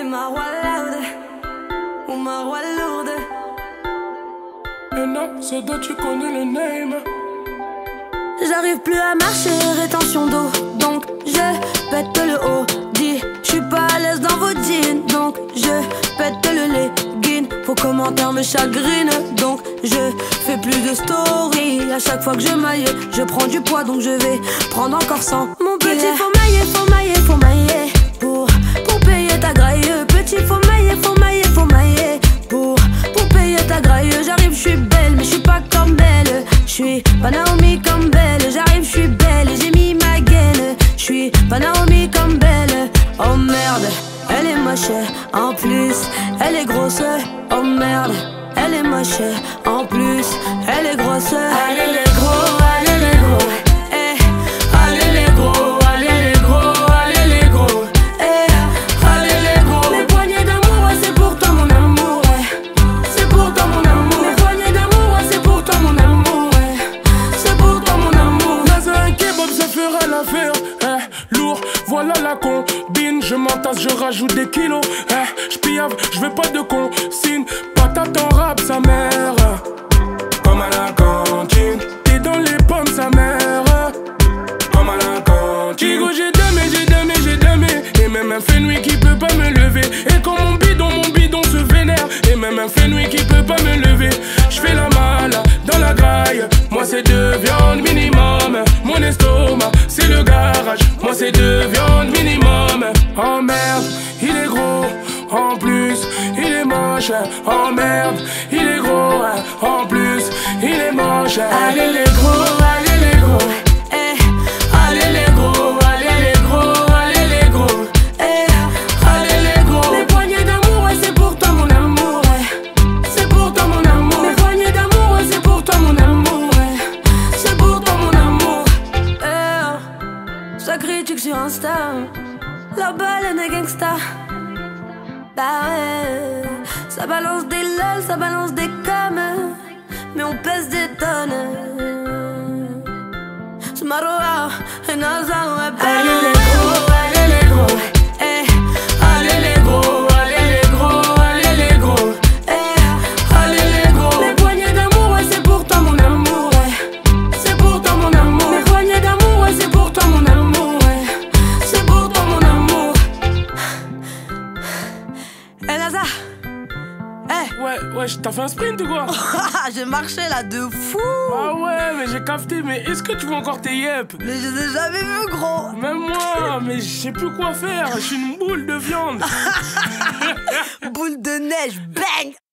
ma roi lourde ou ma roi lourde. Et non, c'est toi, tu connais le name. J'arrive plus à marcher, rétention d'eau, donc je pète le haut. Dis, j'suis pas à l'aise dans vos jeans, donc je pète le legging. Vos commentaires me chagrinent, donc je fais plus de story. À chaque fois que je maille, je prends du poids, donc je vais prendre encore 100. Mon petit, faut mailler, faut mailler, faut mailler pour payer ta graille. Petit, faut mailler, faut mailler, faut mailler pour payer ta graille. J'arrive, j'suis belle, mais j'suis pas comme belle. J'suis pas Naomi comme belle. J'arrive, j'suis belle et j'ai mis ma gaine. J'suis pas Naomi comme belle. Oh merde, elle est moche. En plus, elle est grosse. Oh merde, elle est moche. En plus, elle est grosse. Allez les gros, allez les gros. Allez les gros, allez les gros, allez les gros. Allez les gros. Mes poignées d'amour, ouais, c'est pour toi mon amour, ouais. C'est pour toi mon amour. Mes poignées d'amour, ouais, c'est pour toi mon amour, ouais. C'est pour toi mon amour. Dans un kebab, ça fera l'affaire. Lourd, voilà la combine. Je m'entasse, je rajoute des kilos. J'piave, j'veux pas de consigne. Patate en rap, sa mère. Comme à la cantine. T'es dans les pommes, sa mère. Comme à la cantine. Chigo, j'ai damé. Et même un fenouil qui peut pas me lever. Et quand mon bidon se vénère. Et même un fenouil qui peut pas me lever. J'fais la malle dans la graille. Moi c'est 2 viandes minimum. Mon estomac c'est le garage. Moi c'est 2 viandes minimum. Oh merde, il est gros. En plus, il est moche. Oh merde, il est gros. En plus, il est moche. Allez les gros, allez les gros. Allez les gros, allez les gros, allez les gros. Allez les gros. Mes poignées d'amour, ouais, c'est pour toi mon amour, ouais. C'est pour toi mon amour. Mes poignées d'amour, ouais, c'est pour toi mon amour, ouais. C'est pour toi mon amour. Ça critique sur Insta. La balle est gangsta. Bah ouais. Ça balance des lol, ça balance des coms. Mais on pèse des tonnes. Tomorrow, and allez les gros, allez les gros. Allez les gros, allez les gros, allez les gros. Allez les gros. Mes poignées d'amour, ouais, c'est pour toi mon amour, ouais. C'est pour toi mon amour. Mes poignées d'amour, ouais, c'est pour toi mon amour, ouais. C'est pour toi mon amour. Naza. Ouais, t'as fait un sprint ou quoi? J'ai marché là de fou. Ah ouais, mais j'ai capté, mais est-ce que tu veux encore tes yep? Mais je les ai jamais vus, gros. Même moi, mais je sais plus quoi faire, je suis une boule de viande. Boule de neige, bang.